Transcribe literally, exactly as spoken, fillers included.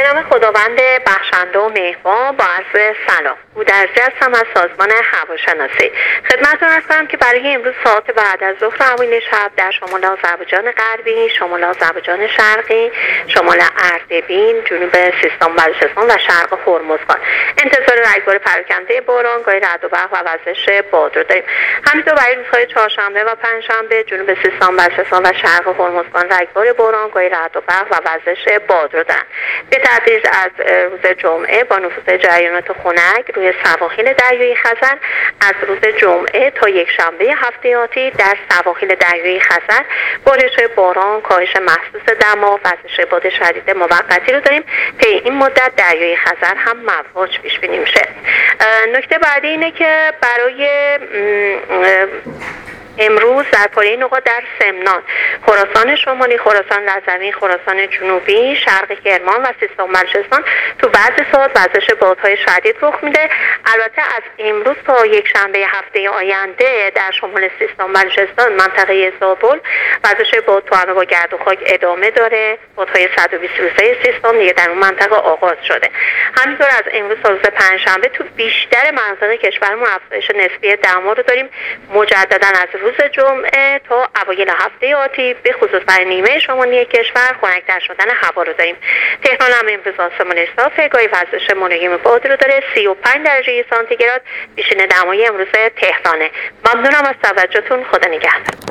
به نام خداوند بخشنده و مهربان، با عرض سلام. بودرزی هستم از سازمان هواشناسی. خدمتتون عرض کنم که برای امروز ساعت بعد از ظهر اوایل شب در شمال آذربایجان غربی، شمال آذربایجان شرقی، شمال اردبیل، جنوب سیستان و بلوچستان و شرق هرمزگان انتظار رگبار پراکنده باران، گاهی رعد و برق و وزش باد رو داریم. همینطور برای روزهای چهارشنبه و پنجشنبه جنوب سیستان، بلوچستان و شرق هرمزگان رگبار باران، گاهی رعد و برق و وزش باد رو دارن. به تدریج از روز جمعه با نفوذ جریانات خنک روی سواحل دریای خزر، از روز جمعه تا یک شنبه هفته آتی در سواحل دریای خزر بارش باران، کاهش محسوس دما، وزش باد شدید موقتی رو داریم. طی این مدت دریای خزر هم مواج پیش بینی میشه. نکته بعدی اینه که برای امروز در پاره نقاط در سمنان، خراسان شمالی، خراسان رضوی، خراسان جنوبی، شرق کرمان و سیستان بلوچستان تو بعضی ساعات وزش بادهای شدید رخ میده. البته از امروز تا یک شنبه هفته آینده در شمال سیستان بلوچستان، منطقه زابل، وزش باد تو همه با گرد و خاک ادامه داره. بادهای صد و بیست روزه سیستان دیگه در اون منطقه آغاز شده. همینطور از امروز تا روز پنجشنبه تو بیشتر مناطق کشورمون افزایش نسبی دما رو داریم. مجددا از روز جمعه تا اوایل هفته آتی به خصوص برای نیمه شمالی کشور خنک‌تر شدن هوا رو داریم. تهران هم امروز آسمان صافه، گاهی وزش ملایم باد رو داره. سی و پنج درجه سانتیگراد بیشترین دمای امروز تهرانه. ممنونم از توجهتون. خدا نگهدار.